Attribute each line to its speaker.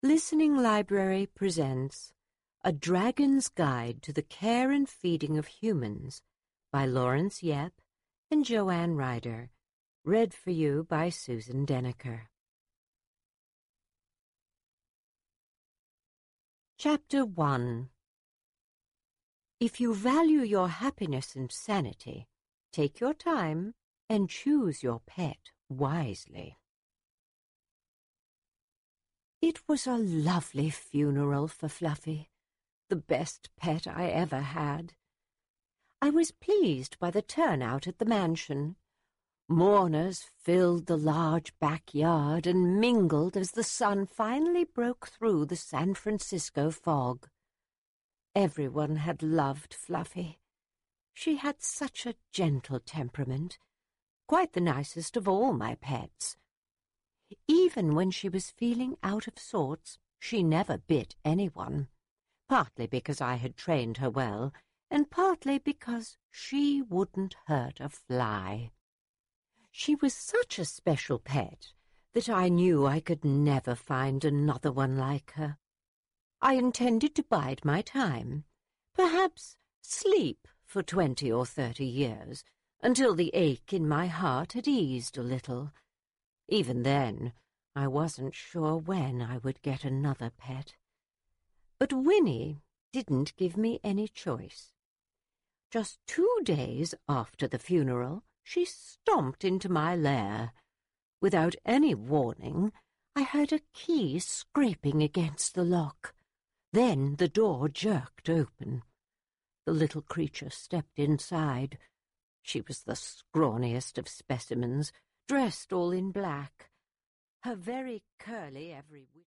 Speaker 1: Listening Library presents A Dragon's Guide to the Care and Feeding of Humans by Lawrence Yep and Joanne Ryder, read for you by Susan Deniker. Chapter 1. If you value your happiness and sanity, take your time and choose your pet wisely. It was a lovely funeral for Fluffy, the best pet I ever had. I was pleased by the turnout at the mansion. Mourners filled the large backyard and mingled as the sun finally broke through the San Francisco fog. Everyone had loved Fluffy. She had such a gentle temperament, quite the nicest of all my pets. Even when she was feeling out of sorts, she never bit anyone, partly because I had trained her well, and partly because she wouldn't hurt a fly. She was such a special pet that I knew I could never find another one like her. I intended to bide my time, perhaps sleep for 20 or 30 years, until the ache in my heart had eased a little. Even then, I wasn't sure when I would get another pet. But Winnie didn't give me any choice. Just 2 days after the funeral, she stomped into my lair. Without any warning, I heard a key scraping against the lock. Then the door jerked open. The little creature stepped inside. She was the scrawniest of specimens, dressed all in black. Her very curly every